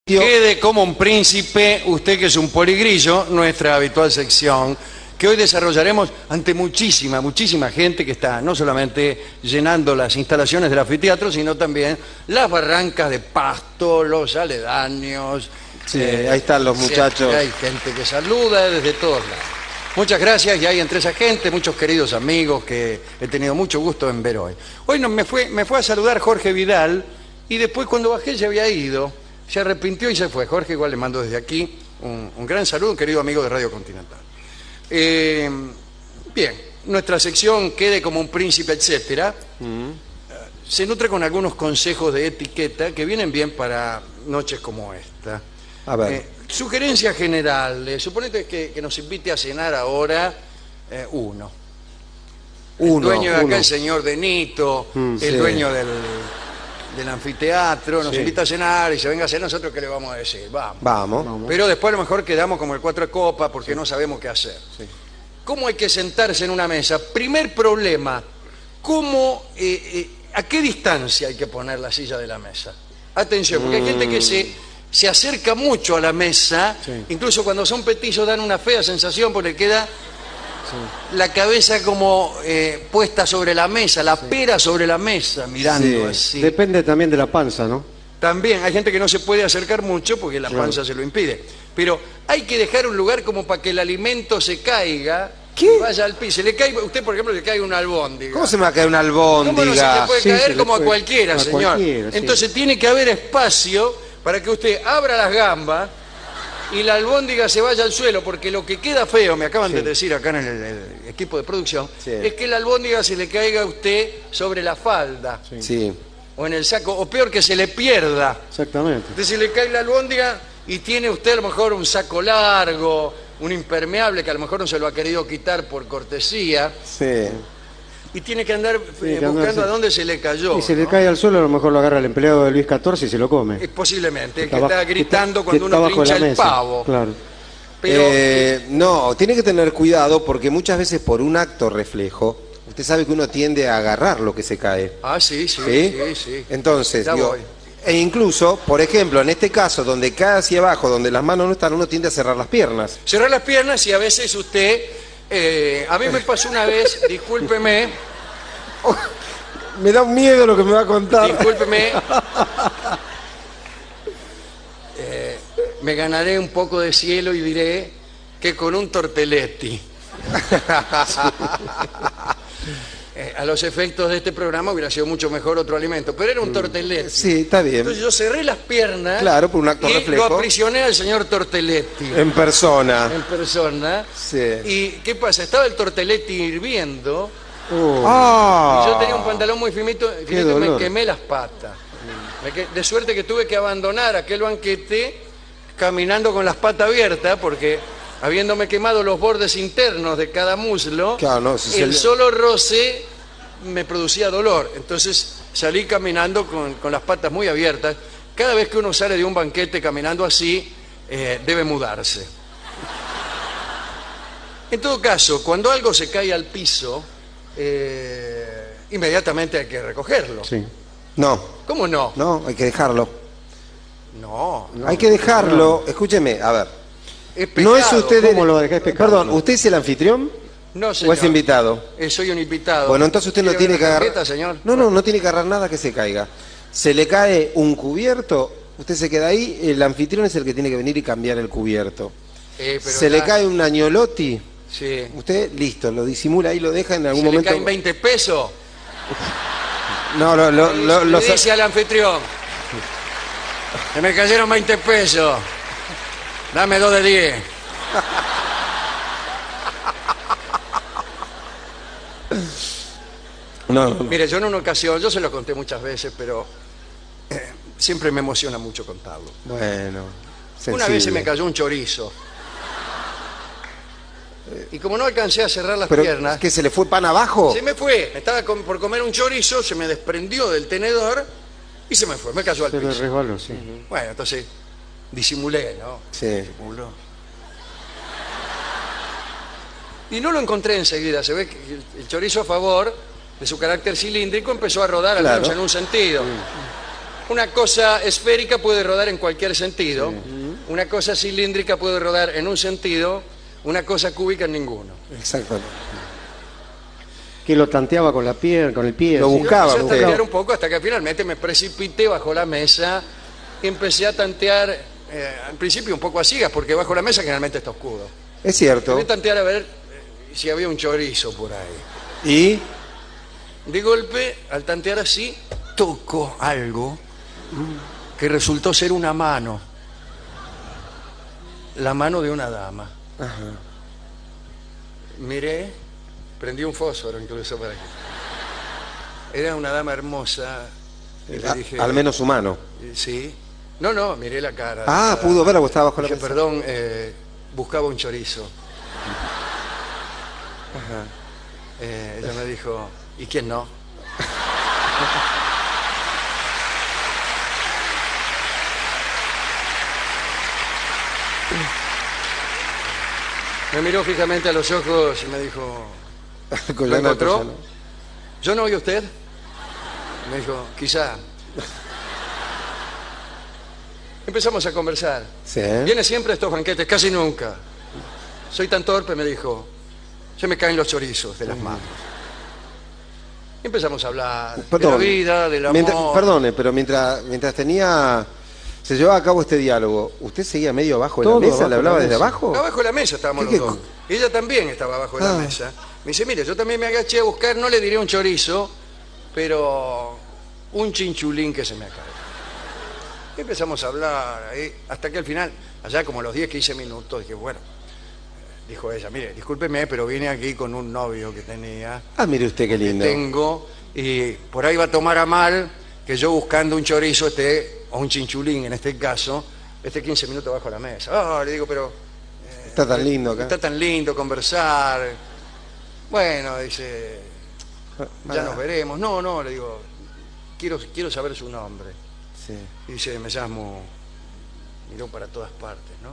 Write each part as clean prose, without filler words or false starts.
Quede como un príncipe, usted que es un poligrillo, nuestra habitual sección, que hoy desarrollaremos ante muchísima gente que está no solamente llenando las instalaciones del anfiteatro, sino también las barrancas de Pasto, los aledaños. Sí, ahí están los muchachos. Hay gente que saluda desde todos lados. Muchas gracias, y hay entre esa gente muchos queridos amigos que he tenido mucho gusto en ver hoy. Hoy me fue a saludar Jorge Vidal, y después cuando bajé ya había ido. Se arrepintió y se fue. Jorge, igual le mando desde aquí un gran saludo, un querido amigo de Radio Continental. Bien, nuestra sección Quede como un príncipe, etcétera, se nutre con algunos consejos de etiqueta que vienen bien para noches como esta. A ver. Sugerencias generales. Suponete que nos invite a cenar ahora uno. El dueño de acá, el señor Denito, el dueño del anfiteatro, nos invita a cenar y se venga a cenar, nosotros ¿qué le vamos a decir? Vamos. Pero después a lo mejor quedamos como el cuatro de copa porque no sabemos qué hacer. Sí. ¿Cómo hay que sentarse en una mesa? Primer problema, ¿a qué distancia hay que poner la silla de la mesa? Atención, porque hay gente que se acerca mucho a la mesa, incluso cuando son petizos dan una fea sensación porque le queda la cabeza como puesta sobre la mesa, la pera sobre la mesa, mirando así. Depende también de la panza, ¿no? También hay gente que no se puede acercar mucho porque la panza se lo impide. Pero hay que dejar un lugar como para que el alimento se caiga y vaya al piso. Usted, por ejemplo, le cae una albóndiga. ¿Cómo se me va a caer una albóndiga? ¿Cómo no se le puede caer como a cualquiera, señor? Entonces tiene que haber espacio para que usted abra las gambas y la albóndiga se vaya al suelo, porque lo que queda feo, me acaban de decir acá en el equipo de producción, es que la albóndiga se le caiga a usted sobre la falda. O en el saco, o peor, que se le pierda. Exactamente. Entonces se le cae la albóndiga y tiene usted a lo mejor un saco largo, un impermeable que a lo mejor no se lo ha querido quitar por cortesía. Y tiene que andar buscando a dónde se le cayó. Y se le cae al suelo, a lo mejor lo agarra el empleado de Luis XIV y se lo come. Posiblemente, que está gritando cuando uno trincha el pavo. Claro. Pero, no, tiene que tener cuidado porque muchas veces por un acto reflejo, usted sabe que uno tiende a agarrar lo que se cae. Sí. Entonces, e incluso, por ejemplo, en este caso, donde cae hacia abajo, donde las manos no están, uno tiende a cerrar las piernas. Cerrar las piernas, y a veces usted... a mí me pasó una vez, discúlpeme. Me da un miedo lo que me va a contar. Discúlpeme. Me ganaré un poco de cielo y diré que con un tortelletti. A los efectos de este programa hubiera sido mucho mejor otro alimento, pero era un tortelletti. Sí, está bien. Entonces yo cerré las piernas. Claro, por un acto reflejo. Lo aprisioné al señor Tortelletti. En persona. Sí. ¿Y qué pasa? Estaba el Tortelletti hirviendo. Y yo tenía un pantalón muy finito y me quemé las patas. De suerte que tuve que abandonar aquel banquete caminando con las patas abiertas, porque habiéndome quemado los bordes internos de cada muslo, el solo roce me producía dolor. Entonces salí caminando con las patas muy abiertas. Cada vez que uno sale de un banquete caminando así, debe mudarse. En todo caso, cuando algo se cae al piso, inmediatamente hay que recogerlo. No. ¿Cómo no? No, hay que dejarlo. No. Hay que dejarlo. Escúcheme, a ver. Es pecado. No es usted... ¿Cómo lo dejás? Perdón, ¿usted es el anfitrión? No, señor. ¿O es invitado? Soy un invitado. Bueno, entonces usted no tiene que agarrar... tarjeta, señor? No tiene que agarrar nada que se caiga. Se le cae un cubierto, usted se queda ahí, el anfitrión es el que tiene que venir y cambiar el cubierto. Se le cae un añolotti, usted, listo, lo disimula ahí, lo deja en algún momento... ¿Se le caen 20 pesos? Lo dice al anfitrión: se me cayeron 20 pesos. Dame 2 de 10. Mire, yo en una ocasión, yo se lo conté muchas veces, pero siempre me emociona mucho contarlo. Bueno, sensible. Una vez se me cayó un chorizo. Y como no alcancé a cerrar las piernas... ¿Que se le fue pan abajo? Se me fue. Estaba por comer un chorizo, se me desprendió del tenedor y se me fue. Me cayó al piso. Se le resbaló, sí. Bueno, entonces disimulé, ¿no? Sí. Disimuló. Y no lo encontré enseguida. Se ve que el chorizo, a favor de su carácter cilíndrico, empezó a rodar al menos en un sentido. Una cosa esférica puede rodar en cualquier sentido, una cosa cilíndrica puede rodar en un sentido, una cosa cúbica en ninguno. Exactamente. Que lo tanteaba con la pierna, con el pie. Lo buscaba. Empecé a tantear un poco hasta que finalmente me precipité bajo la mesa y empecé a tantear, al principio un poco a ciegas, porque bajo la mesa generalmente está oscuro. Es cierto. Empecé a tantear a ver si había un chorizo por ahí. ¿Y? De golpe, al tantear así, toco algo que resultó ser una mano. La mano de una dama. Ajá. Miré, prendí un fósforo incluso para que... Era una dama hermosa. Y le dije, al menos humano. Sí. No, miré la cara. Ah, pudo verla porque estaba bajo la mesa. Perdón, buscaba un chorizo. Ajá. Ella me dijo, ¿y quién no? Me miró fijamente a los ojos y me dijo, ¿lo encontró? ¿Yo no, y usted? Me dijo, quizá. Empezamos a conversar. ¿Sí? ¿Viene siempre a estos banquetes? Casi nunca. Soy tan torpe, me dijo, se me caen los chorizos de las manos. Y empezamos a hablar de la vida, del amor. Perdone, pero mientras se llevaba a cabo este diálogo, ¿usted seguía medio abajo de la mesa? ¿Le hablaba desde abajo? Abajo de la mesa estábamos los dos. Ella también estaba abajo de la mesa. Me dice, mire, yo también me agaché a buscar, no le diré un chorizo, pero un chinchulín que se me acaba. Y empezamos a hablar ahí, hasta que al final, allá como a los 10, 15 minutos, dije, bueno, dijo ella, mire, discúlpeme, pero vine aquí con un novio que tenía. Ah, mire usted qué lindo. Que tengo, y por ahí va a tomar a mal que yo buscando un chorizo o un chinchulín en este caso, 15 minutos bajo la mesa. Le digo, pero... está tan lindo acá. Está tan lindo conversar. Bueno, dice, ya nos veremos. No, le digo, quiero saber su nombre. Sí. Y dice, me llamo... Miró para todas partes, ¿no?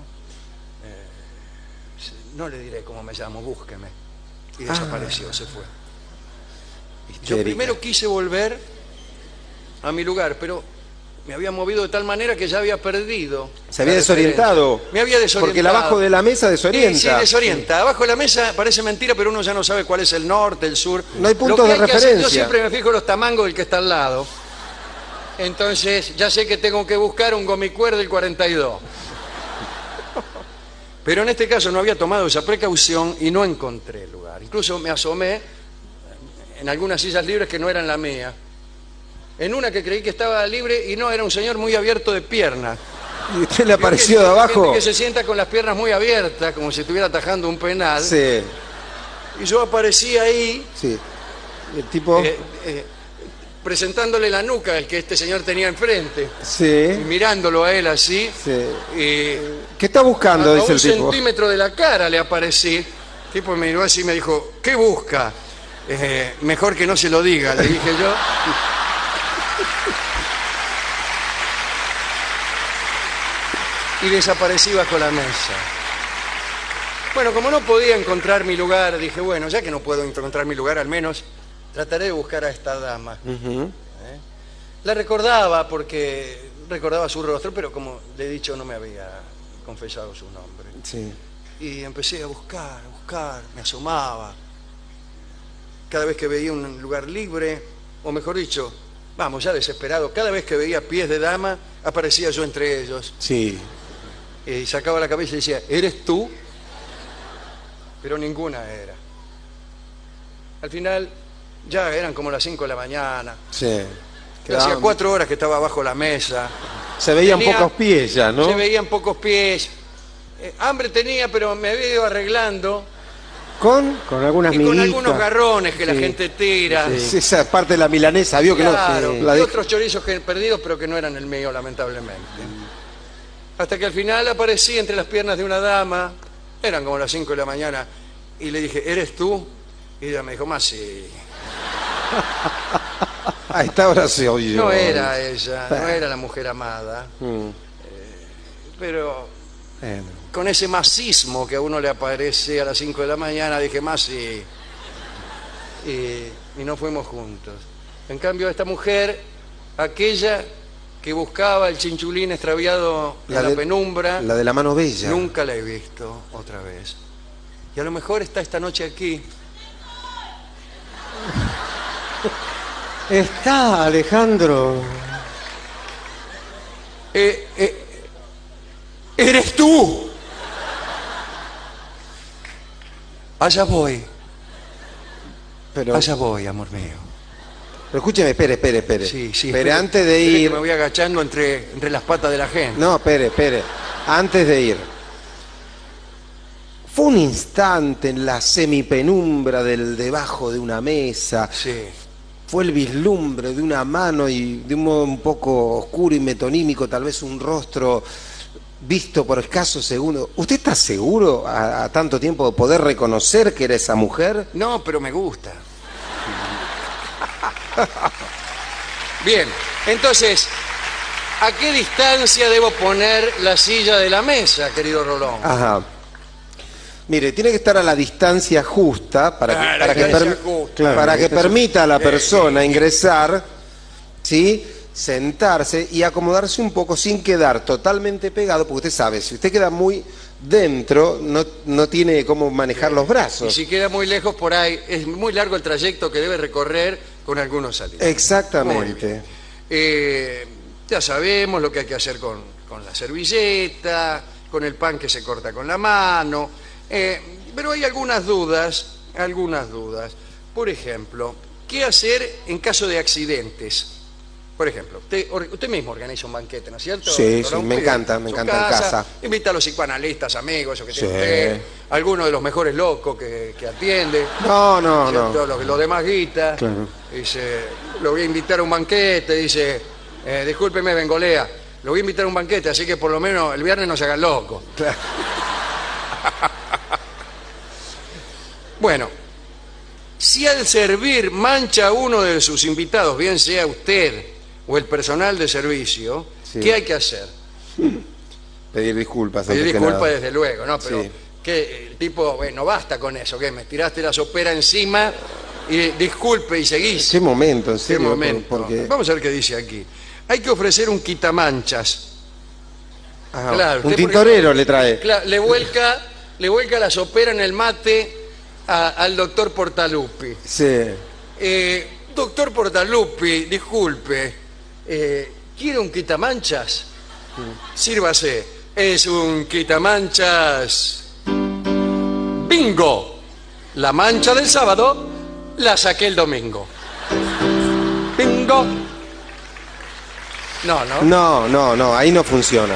No le diré cómo me llamo, búsqueme. Y desapareció, se fue. Yo primero quise volver a mi lugar, pero me había movido de tal manera que ya había perdido. Se había desorientado. Me había desorientado. Porque el abajo de la mesa desorienta. Sí, desorienta. Abajo de la mesa parece mentira, pero uno ya no sabe cuál es el norte, el sur. No hay puntos de referencia. Yo siempre me fijo en los tamangos del que está al lado. Entonces ya sé que tengo que buscar un gomicuer del 42. Pero en este caso no había tomado esa precaución y no encontré el lugar. Incluso me asomé en algunas sillas libres que no eran la mía. En una que creí que estaba libre y no, era un señor muy abierto de piernas. ¿Y usted le apareció de abajo? Gente que se sienta con las piernas muy abiertas, como si estuviera atajando un penal. Sí. Y yo aparecí ahí. Sí. El tipo... presentándole la nuca al que este señor tenía enfrente. Sí. Y mirándolo a él así. Sí. ¿Qué está buscando? Dice el tipo. A un centímetro de la cara le aparecí. El tipo me miró así y me dijo, ¿qué busca? Mejor que no se lo diga, le dije yo. Y desaparecí bajo la mesa. Bueno, como no podía encontrar mi lugar, dije, bueno, ya que no puedo encontrar mi lugar, al menos trataré de buscar a esta dama. La recordaba porque recordaba su rostro, pero como le he dicho, no me había confesado su nombre. Sí. Y empecé a buscar, me asomaba. Cada vez que veía un lugar libre, o mejor dicho, vamos, ya desesperado, cada vez que veía pies de dama, aparecía yo entre ellos. Sí. Y sacaba la cabeza y decía, ¿eres tú? Pero ninguna era. Al final, ya eran como las 5 de la mañana. Sí. Hacía 4 horas que estaba bajo la mesa. Se veían pocos pies ya, ¿no? Se veían pocos pies. Hambre tenía, pero me había ido arreglando. ¿Con algunas miguitas. Con algunos garrones que la gente tira. Sí. Esa parte de la milanesa, vio claro, que no... y otros chorizos perdidos, pero que no eran el mío, lamentablemente. Hasta que al final aparecí entre las piernas de una dama. Eran como las 5 de la mañana. Y le dije, ¿eres tú? Y ella me dijo, más sí. A esta hora se oyó. No era ella, no era la mujer amada. Pero con ese masismo que a uno le aparece a las 5 de la mañana, dije, más sí. Y no fuimos juntos. En cambio, esta mujer, aquella que buscaba el chinchulín extraviado en la penumbra. La de la mano bella. Nunca la he visto otra vez. Y a lo mejor está esta noche aquí. Está, Alejandro. ¡Eres tú! Allá voy. Allá voy, amor mío. Pero escúcheme, espere. Sí. Espere, antes de ir... Que me voy agachando entre las patas de la gente. No, espere. Antes de ir. Fue un instante en la semipenumbra del debajo de una mesa. Sí. Fue el vislumbre de una mano y de un modo un poco oscuro y metonímico, tal vez un rostro visto por escasos segundos. ¿Usted está seguro a tanto tiempo de poder reconocer que era esa mujer? No, pero me gusta. Bien, entonces, ¿a qué distancia debo poner la silla de la mesa, querido Rolón? Ajá. Mire, tiene que estar a la distancia justa para que permita a la persona ingresar, ¿sí? Sentarse y acomodarse un poco sin quedar totalmente pegado, porque usted sabe, si usted queda muy dentro, no tiene cómo manejar los brazos. Y si queda muy lejos por ahí, es muy largo el trayecto que debe recorrer con algunos salidos. Exactamente. Ya sabemos lo que hay que hacer con la servilleta, con el pan que se corta con la mano, pero hay algunas dudas. Por ejemplo, ¿qué hacer en caso de accidentes? Por ejemplo, usted mismo organiza un banquete, ¿no es cierto? Sí, me encanta en casa. Invita a los psicoanalistas, amigos, o que tiene usted, alguno de los mejores locos que atiende. No. Los demás guita. Claro. Dice, lo voy a invitar a un banquete, dice, discúlpeme, Bengolea, lo voy a invitar a un banquete, así que por lo menos el viernes no se hagan locos. Claro. Bueno, si al servir mancha a uno de sus invitados, bien sea usted o el personal de servicio, sí, ¿qué hay que hacer? Pedir disculpas. Pedir disculpas desde luego, ¿no? Pero sí, que el tipo, no basta con eso, que me tiraste la sopera encima y disculpe y seguís. ¿Qué momento, en serio? ¿Qué momento? Porque... Vamos a ver qué dice aquí. Hay que ofrecer un quitamanchas. Ajá, claro, un tintorero le trae. Claro, le vuelca la sopera en el mate al doctor Portaluppi. Sí. Doctor Portaluppi, disculpe, ¿quiere un quitamanchas? Sírvase. Es un quitamanchas. ¡Bingo! La mancha del sábado la saqué el domingo. ¡Bingo! No, ahí no funciona.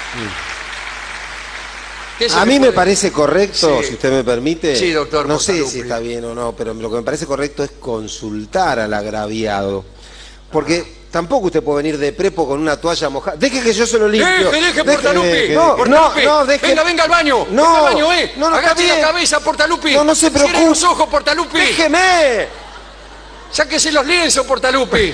A mí me parece correcto, sí, si usted me permite. Sí, doctor. No sé si está bien o no, pero lo que me parece correcto es consultar al agraviado. Porque tampoco usted puede venir de prepo con una toalla mojada. Deje que yo se lo limpio. Deje, Portaluppi. No, deje. Venga al baño. No, venga al baño, no, agache la cabeza, Portaluppi. No se preocupe. Cierre los ojos, Portaluppi. Déjeme. Sáquese los lienzos, Portaluppi.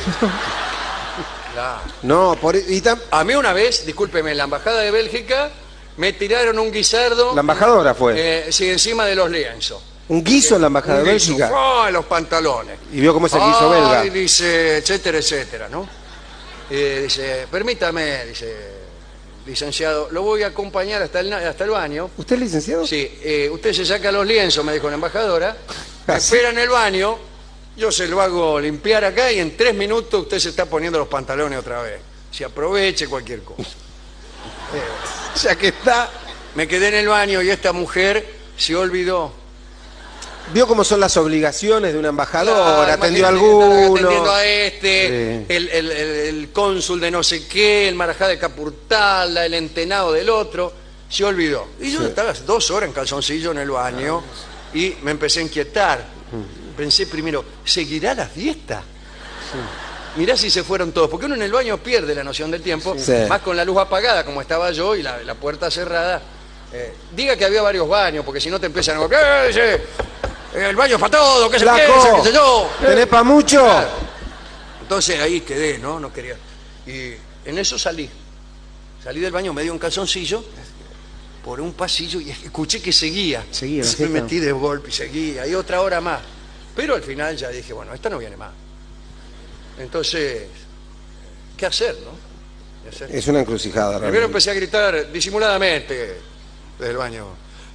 No, a mí una vez, discúlpeme, en la embajada de Bélgica me tiraron un guisardo. ¿La embajadora fue? Sí, encima de los lienzos. ¿Un guiso en la embajada de Bélgica? En los pantalones. ¿Y vio cómo es el guiso belga? Dice, etcétera, ¿no? Dice, permítame, dice, licenciado, lo voy a acompañar hasta el baño. ¿Usted es licenciado? Sí, usted se saca los lienzos, me dijo la embajadora, me espera en el baño, yo se lo hago limpiar acá y en 3 minutos usted se está poniendo los pantalones otra vez. Se aproveche cualquier cosa. Ya que está. Me quedé en el baño y esta mujer se olvidó. Vio cómo son las obligaciones de un embajador, atendió a alguno. Atendiendo a este, sí, el cónsul de no sé qué, el marajá de Capurtala, el entenado del otro. Se olvidó. Y yo estaba 2 horas en calzoncillo en el baño y me empecé a inquietar. Pensé primero, ¿seguirá la fiesta? Sí. Mirá si se fueron todos, porque uno en el baño pierde la noción del tiempo, sí, más con la luz apagada como estaba yo y la puerta cerrada. Diga que había varios baños, porque si no te empiezan a... ¿Qué dice? El baño es para todo, ¿qué se piensa? ¿Qué sé yo? ¿Tenés para mucho? Claro. Entonces ahí quedé, no quería. Y en eso salí del baño, me dio un calzoncillo por un pasillo y escuché que seguía. Me metí de golpe y seguía, y otra hora más. Pero al final ya dije, bueno, esta no viene más. Entonces, ¿qué hacer, no? Es una encrucijada. Primero empecé a gritar disimuladamente desde el baño.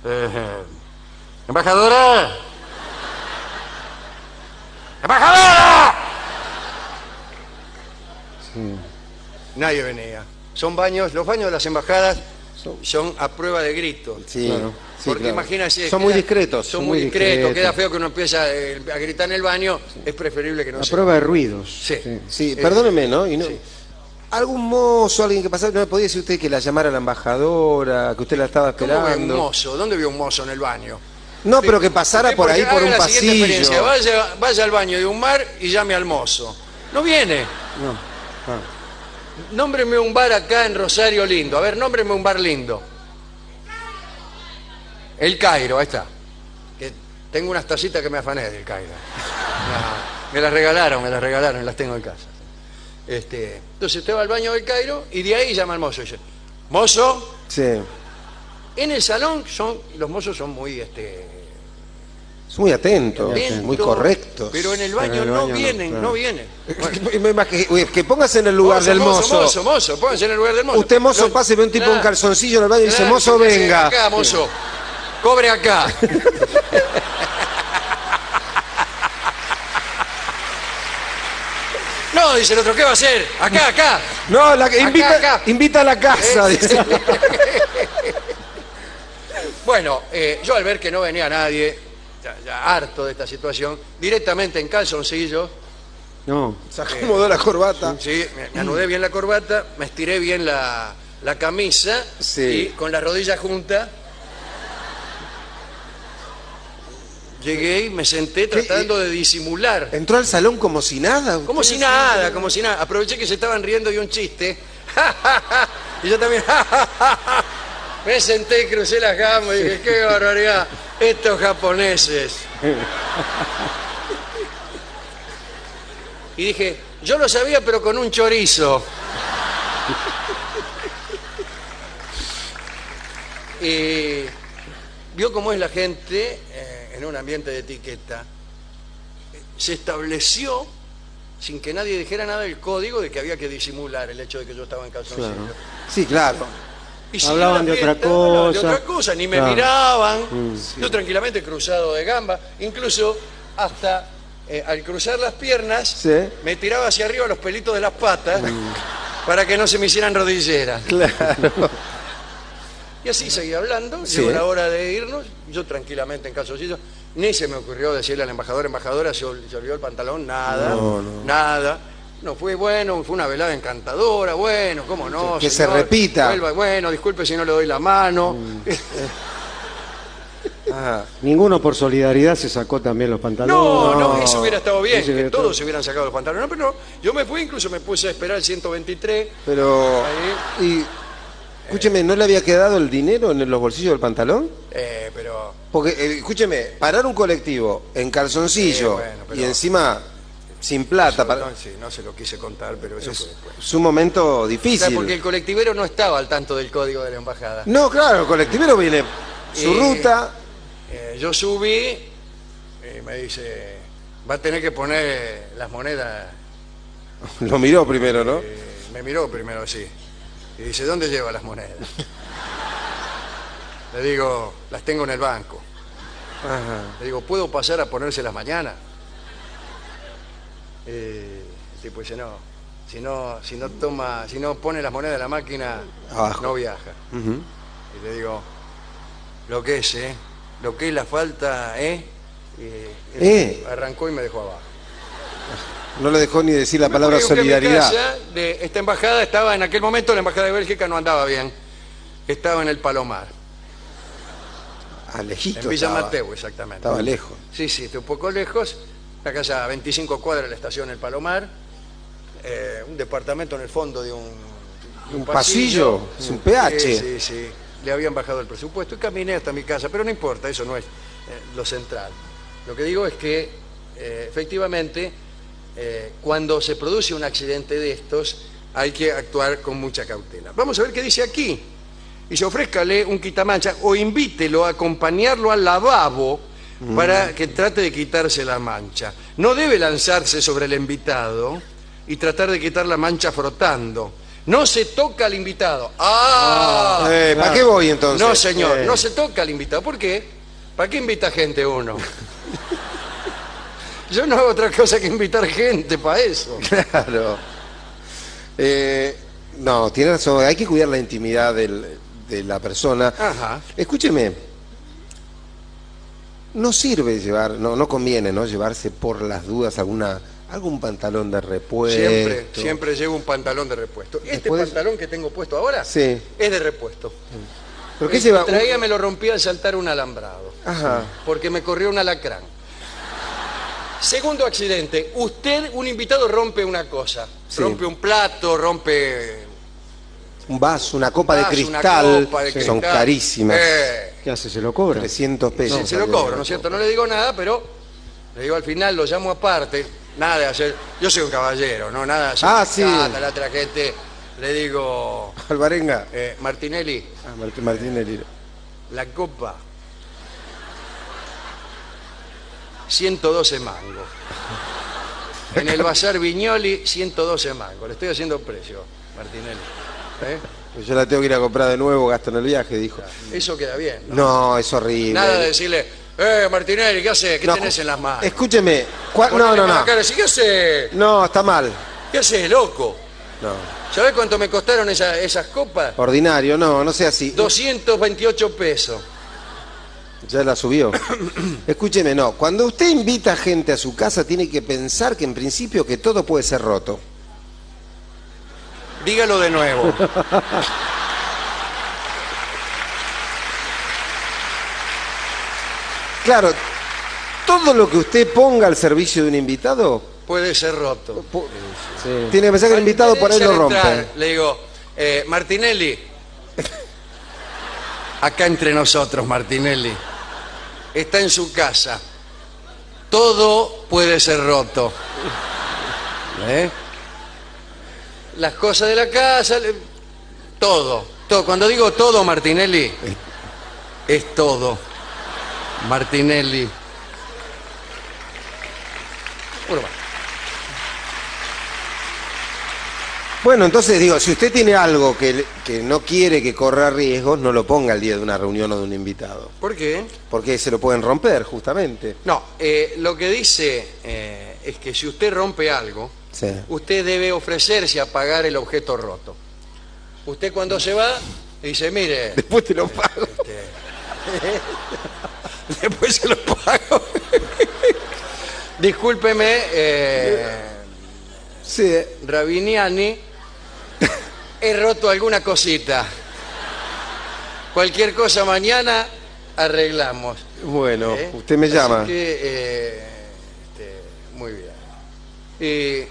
¡Embajadora! ¡Embajadora! Sí. Nadie venía. Los baños de las embajadas son a prueba de grito. Sí, claro. Porque claro. Imagínense... Son muy discretos. Son muy discretos, queda feo que uno empieza a gritar en el baño, es preferible que no sea. A prueba de ruidos. Sí, perdóneme, ¿no? Y no sí. ¿Algún mozo, alguien que pasara, no me podía decir usted que la llamara a la embajadora, que usted la estaba esperando? ¿Cómo ve un mozo? ¿Dónde vio un mozo en el baño? No, pero que pasara por ahí por un pasillo. Vaya al baño de un bar y llame al mozo. No viene. No. Ah. Nómbreme un bar acá en Rosario lindo. A ver, nómbreme un bar lindo. El Cairo, ahí está. Que tengo unas tacitas que me afané del Cairo. Me las regalaron, las tengo en casa. Entonces usted va al baño del Cairo y de ahí llama al mozo y dice, ¿mozo? Sí. En el salón los mozos son muy son muy atentos, muy correctos. Pero en el baño no vienen. Bueno. Que póngase en el lugar del mozo. Mozo, póngase en el lugar del mozo. Usted, mozo, pase, ve un tipo en calzoncillo en el baño y dice, mozo, venga. Acá, mozo, cobre acá. No, dice el otro, ¿qué va a hacer? Acá. No, invita a la casa. Bueno, yo al ver que no venía nadie, ya harto de esta situación, directamente en calzoncillo. No. Se acomodó la corbata. Sí, me anudé bien la corbata, me estiré bien la camisa y con las rodillas juntas llegué y me senté tratando de disimular. ¿Entró al salón como si nada? Como si nada. Aproveché que se estaban riendo de un chiste. Y yo también. Me senté y crucé las gambas y dije, qué barbaridad, estos japoneses. Y dije, yo lo sabía pero con un chorizo. Y vio cómo es la gente en un ambiente de etiqueta. Se estableció, sin que nadie dijera nada, el código de que había que disimular el hecho de que yo estaba en calzoncillo. Claro. Sí, claro. Y hablaban de otra cosa. Ni me miraban. Yo tranquilamente cruzado de gamba, incluso hasta al cruzar las piernas me tiraba hacia arriba los pelitos de las patas para que no se me hicieran rodilleras. Claro. Y así seguía hablando, llegó la hora de irnos, yo tranquilamente en calzoncillo, ni se me ocurrió decirle al embajadora, se olvidó el pantalón, nada. No, fue una velada encantadora, bueno, cómo no. Que señor, se repita. Vuelva, bueno, disculpe si no le doy la mano. Ninguno por solidaridad se sacó también los pantalones. No, eso hubiera estado bien, que todos se hubieran sacado los pantalones. No, pero no, yo me fui, incluso me puse a esperar el 123. Pero... Escúcheme, ¿no le había quedado el dinero en los bolsillos del pantalón? Pero... Porque, escúcheme, parar un colectivo en calzoncillo y encima sin plata... no se lo quise contar, pero eso fue después. Es un momento difícil. O sea, porque el colectivero no estaba al tanto del código de la embajada. No, claro, el colectivero viene su ruta... yo subí y me dice, va a tener que poner las monedas... Lo miró primero, ¿no? Me miró primero, sí. Y dice, ¿dónde lleva las monedas? Le digo, las tengo en el banco. Le digo, ¿puedo pasar a ponérselas mañana? El tipo dice, no. Si no pone las monedas en la máquina, no viaja. Y le digo, lo que es la falta, arrancó y me dejó abajo. No le dejó ni decir la palabra solidaridad. De esta embajada estaba, en aquel momento la embajada de Bélgica no andaba bien. Estaba en el Palomar. Lejito. En Villa Mateo, exactamente. Estaba lejos. Sí, un poco lejos. La casa a 25 cuadras de la estación El Palomar. Un departamento en el fondo de un pasillo. Es un PH. Sí. Le habían bajado el presupuesto y caminé hasta mi casa. Pero no importa, eso no es lo central. Lo que digo es que, efectivamente... cuando se produce un accidente de estos hay que actuar con mucha cautela. Vamos a ver qué dice aquí. Dice, ofrézcale un quitamancha o invítelo a acompañarlo al lavabo para que trate de quitarse la mancha. No debe lanzarse sobre el invitado y tratar de quitar la mancha frotando. No se toca al invitado. ¿Para qué voy entonces? No, señor, no se toca al invitado. ¿Por qué? ¿Para qué invita gente uno? Yo no hago otra cosa que invitar gente para eso. Claro. No, tiene razón. Hay que cuidar la intimidad de la persona. Ajá. Escúcheme. No sirve llevar, no conviene, ¿no? Llevarse por las dudas algún pantalón de repuesto. Siempre llevo un pantalón de repuesto. Este pantalón que tengo puesto ahora es de repuesto. ¿Pero qué lleva? Me lo rompí al saltar un alambrado. Ajá. Porque me corrió un alacrán. Segundo accidente. Un invitado rompe una cosa. Sí. Rompe un plato, rompe... Un vaso, una copa de cristal. Son carísimas. ¿Qué hace? ¿Se lo cobra? 300 pesos. Se lo cobro, ¿no es cierto? No le digo nada, pero le digo al final, lo llamo aparte. Nada de hacer... Yo soy un caballero, ¿no? Nada de hacer... Sí. La otra gente... Le digo... Alvarenga. Martinelli. Martinelli. La copa... 112 mangos. En el Bazar Viñoli, 112 mangos. Le estoy haciendo precio, Martinelli. Yo la tengo que ir a comprar de nuevo, gasto en el viaje, dijo. Eso queda bien, ¿no? No, es horrible. Nada de decirle, Martinelli, ¿qué haces? ¿Qué tenés en las manos? Escúcheme. No. ¿Qué haces? No, está mal. ¿Qué haces, loco? No. ¿Sabés cuánto me costaron esas copas? Ordinario, no sea así. 228 pesos. Ya la subió. Escúcheme, no. Cuando usted invita gente a su casa, tiene que pensar que en principio que todo puede ser roto. Dígalo de nuevo. Claro, todo lo que usted ponga al servicio de un invitado puede ser roto. Tiene que pensar que el invitado por ahí lo rompe. Le digo, Martinelli, acá entre nosotros, Martinelli, está en su casa. Todo puede ser roto. Las cosas de la casa, todo. Cuando digo todo, Martinelli, es todo. Martinelli. Bueno, entonces digo, si usted tiene algo que no quiere que corra riesgos, no lo ponga el día de una reunión o de un invitado. ¿Por qué? Porque se lo pueden romper, justamente. No, lo que dice es que si usted rompe algo, usted debe ofrecerse a pagar el objeto roto. Usted cuando se va, dice, mire... Después te lo pago. Después se lo pago. Discúlpeme, Rabiniani, he roto alguna cosita. Cualquier cosa mañana arreglamos. Bueno, usted me llama. Así que, muy bien.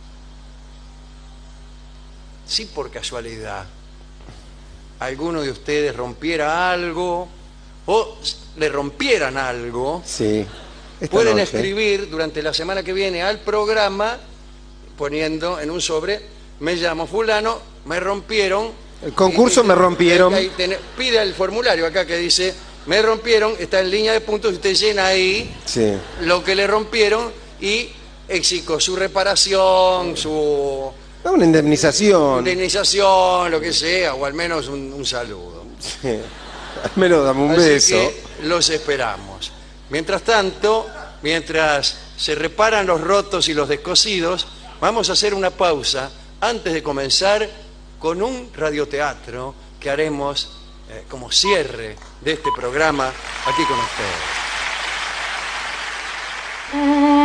Si por casualidad alguno de ustedes rompiera algo o le rompieran algo, pueden escribir durante la semana que viene al programa poniendo en un sobre, me llamo fulano, me rompieron. El concurso me rompieron. Pide el formulario acá que dice, me rompieron, está en línea de puntos, usted llena ahí lo que le rompieron y exijo su reparación, una indemnización. Lo que sea, o al menos un saludo. Al menos dame un beso. Que los esperamos. Mientras tanto, mientras se reparan los rotos y los descosidos, vamos a hacer una pausa antes de comenzar con un radioteatro que haremos como cierre de este programa aquí con ustedes.